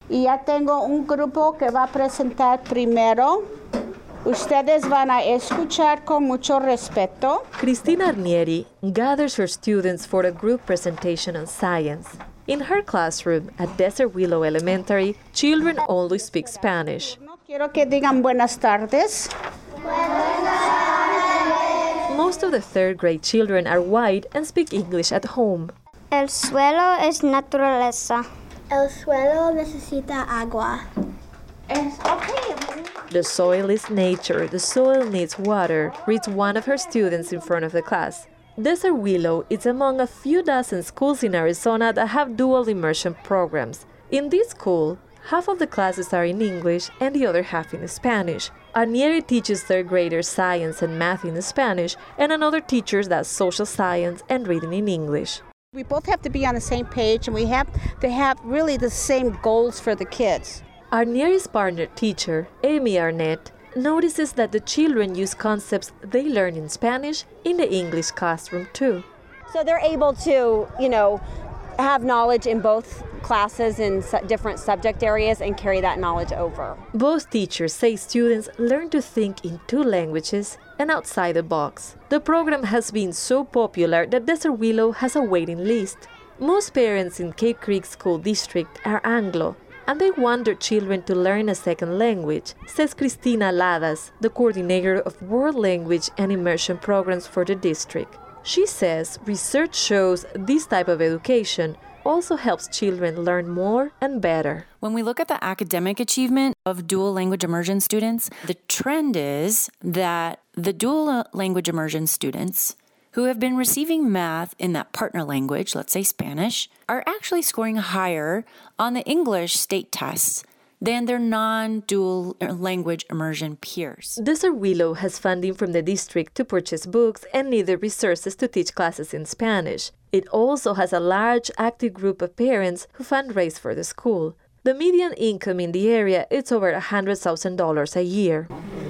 Y ya tengo un grupo que va a presentar primero. Ustedes van a escuchar con mucho respeto. Cristina Arnieri gathers her students for a group presentation on science. In her classroom at Desert Willow Elementary, children only speak Spanish. No quiero que digan buenas tardes. Most of the third grade children are white and speak English at home. El suelo es naturaleza. El suelo necesita agua. The soil is nature, the soil needs water, reads one of her students in front of the class. Desert Willow is among a few dozen schools in Arizona that have dual immersion programs. In this school, half of the classes are in English and the other half in Spanish. Arnieri teaches third graders science and math in Spanish, and another teaches that social science and reading in English. We both have to be on the same page, and we have to have really the same goals for the kids. Arnieri's partner teacher, Amy Arnett, notices that the children use concepts they learn in Spanish in the English classroom too. So they're able to, have knowledge in both classes in different subject areas and carry that knowledge over. Both teachers say students learn to think in two languages and outside the box. The program has been so popular that Desert Willow has a waiting list. Most parents in Cave Creek School District are Anglo, and they want their children to learn a second language, says Cristina Ladas, the coordinator of World Language and Immersion Programs for the district. She says research shows this type of education also helps children learn more and better. When we look at the academic achievement of dual language immersion students, the trend is that the dual language immersion students who have been receiving math in that partner language, let's say Spanish, are actually scoring higher on the English state tests than their non-dual language immersion peers. Desert Willow has funding from the district to purchase books and needed resources to teach classes in Spanish. It also has a large active group of parents who fundraise for the school. The median income in the area is over $100,000 a year.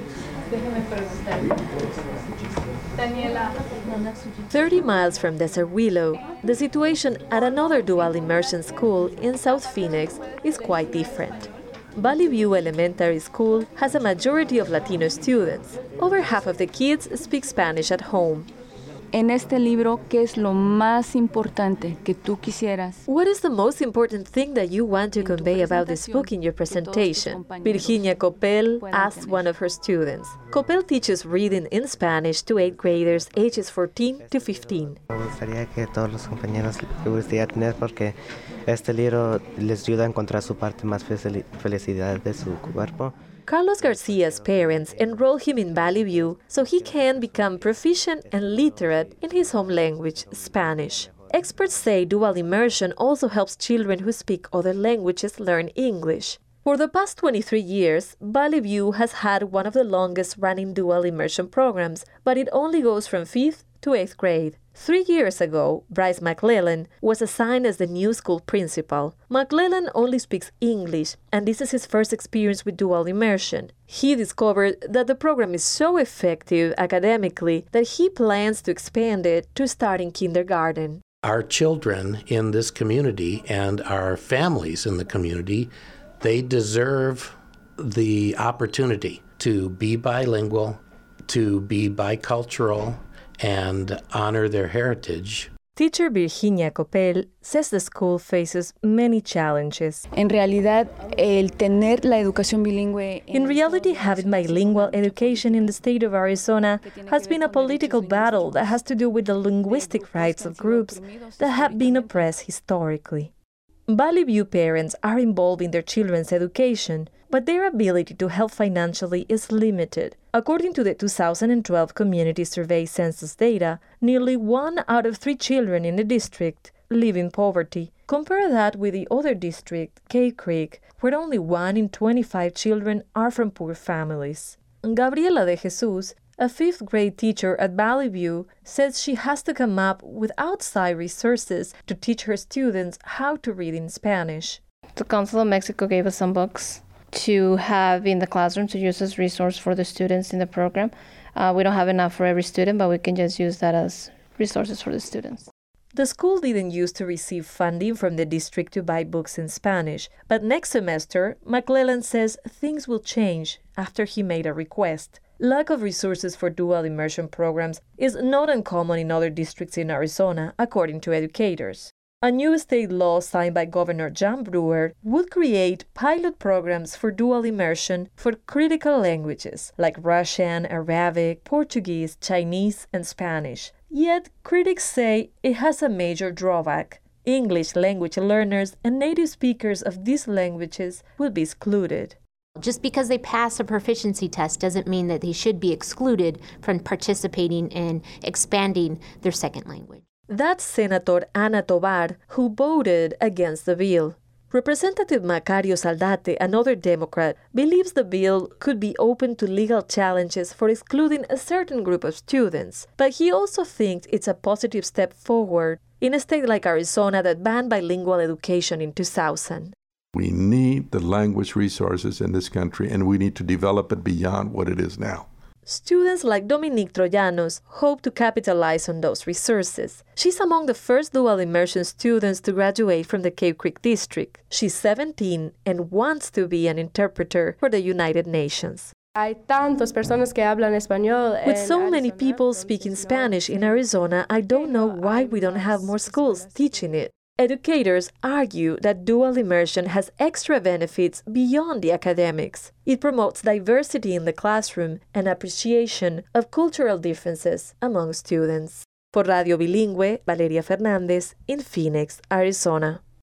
30 miles from Desert Willow, the situation at another dual immersion school in South Phoenix is quite different. Valley View Elementary School has a majority of Latino students. Over half of the kids speak Spanish at home. En este libro, ¿qué es lo más importante que tú quisieras? What is the most important thing that you want to convey about this book in your presentation? Virginia Copel asked one of her students. Copel teaches reading in Spanish to 8th graders ages 14 to 15. Me gustaría que todos los compañeros le gustaría tener porque este libro les ayuda a encontrar su parte más felicidad de su cuerpo. Carlos Garcia's parents enrolled him in Valley View so he can become proficient and literate in his home language, Spanish. Experts say dual immersion also helps children who speak other languages learn English. For the past 23 years, Valley View has had one of the longest-running dual immersion programs, but it only goes from 5th to 8th grade. 3 years ago, Bryce McClellan was assigned as the new school principal. McClellan only speaks English, and this is his first experience with dual immersion. He discovered that the program is so effective academically that he plans to expand it to start in kindergarten. Our children in this community and our families in the community, they deserve the opportunity to be bilingual, to be bicultural, and honor their heritage. Teacher Virginia Copel says the school faces many challenges. En realidad, el tener la educación bilingüe... In reality, having bilingual education in the state of Arizona has been a political battle that has to do with the linguistic rights of groups that have been oppressed historically. Valley View parents are involved in their children's education, but their ability to help financially is limited. According to the 2012 Community Survey census data, nearly 1 out of 3 children in the district live in poverty. Compare that with the other district, Cave Creek, where only 1 in 25 children are from poor families. Gabriela de Jesus, a 5th grade teacher at Valley View, says she has to come up with outside resources to teach her students how to read in Spanish. The Council of Mexico gave us some books to have in the classroom to use as resource for the students in the program. We don't have enough for every student, but we can just use that as resources for the students. The school didn't used to receive funding from the district to buy books in Spanish, but next semester, McClellan says things will change after he made a request. Lack of resources for dual immersion programs is not uncommon in other districts in Arizona, according to educators. A new state law signed by Governor John Brewer would create pilot programs for dual immersion for critical languages like Russian, Arabic, Portuguese, Chinese, and Spanish. Yet, critics say it has a major drawback. English language learners and native speakers of these languages will be excluded. Just because they pass a proficiency test doesn't mean that they should be excluded from participating in expanding their second language. That's Senator Ana Tovar, who voted against the bill. Representative Macario Saldate, another Democrat, believes the bill could be open to legal challenges for excluding a certain group of students, but he also thinks it's a positive step forward in a state like Arizona that banned bilingual education in 2000. We need the language resources in this country, and we need to develop it beyond what it is now. Students like Dominique Troyanos hope to capitalize on those resources. She's among the first dual immersion students to graduate from the Cave Creek District. She's 17 and wants to be an interpreter for the United Nations. With so many people speaking Spanish in Arizona, I don't know why we don't have more schools teaching it. Educators argue that dual immersion has extra benefits beyond the academics. It promotes diversity in the classroom and appreciation of cultural differences among students. For Radio Bilingüe, Valeria Fernández in Phoenix, Arizona.